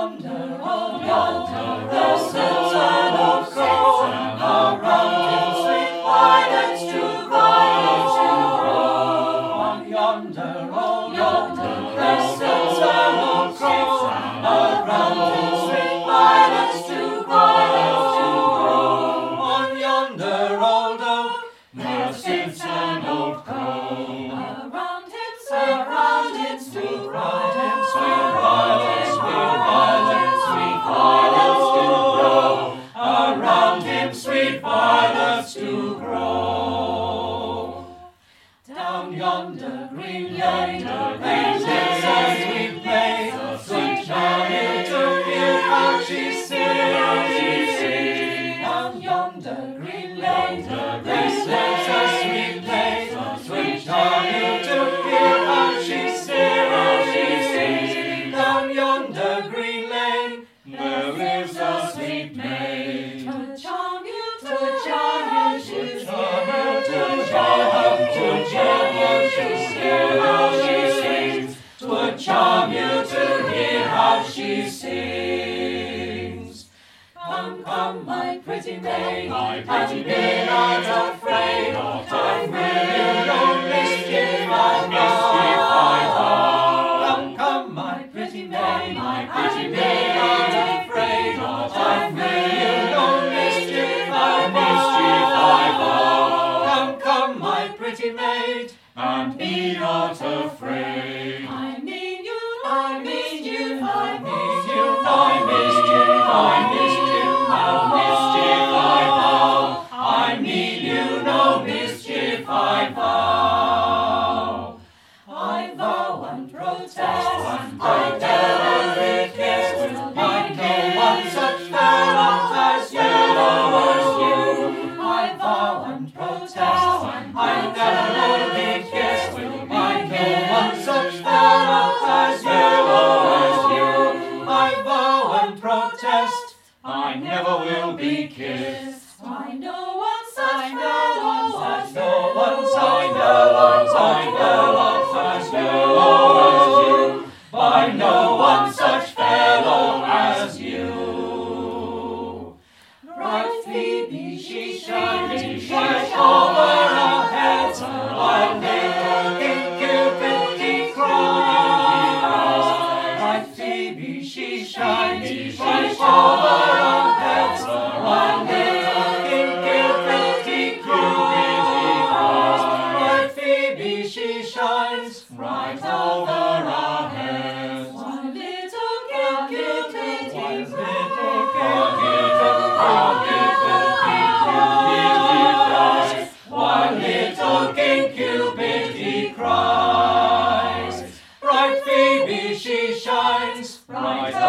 yonder, oh yonder, there sits an old crow, around him sweet violets to grow. On yonder, oh yonder, there sits an old crow, around him sweet violets to grow. On yonder old oak, there sits an old crow, around him sweet violets to grow. Sweet violets to grow. Down yonder green lane, there lives a sweet maid, sweet chariot to hear how she sings. Down yonder green lane, there lives a sweet maid, sweet chariot to hear how she sings. Down yonder green lane, there lives a sweet maid. To charm you, to hear how she sings. Come, come, my pretty maid, and be not afraid, I will no mischief I vow. Come, come, my pretty maid, and be not afraid, I will no mischief I vow. Come, come, my pretty maid, and be not afraid. I mean you, I mean you, I mean you, I mischief, I mischief, no mischief I vow. I mean you, no mischief I vow. I vow and protest, I never kiss, will be no one such fellow as you. I vow and protest, I never be kissed, will be no one such fellow as you. I vow and protest, I never will be kissed. I know one such fellow as you. I know one such fellow as you. Bright Phoebe, she shines over our heads, while little King Cupid he cries. Bright Phoebe, she shines over our heads, while little King Cupid he cries. Bright Phoebe, she shines right over our heads, while little King Cupid he cries. While little King Cupid he cries. Bright Phoebe, she shines bright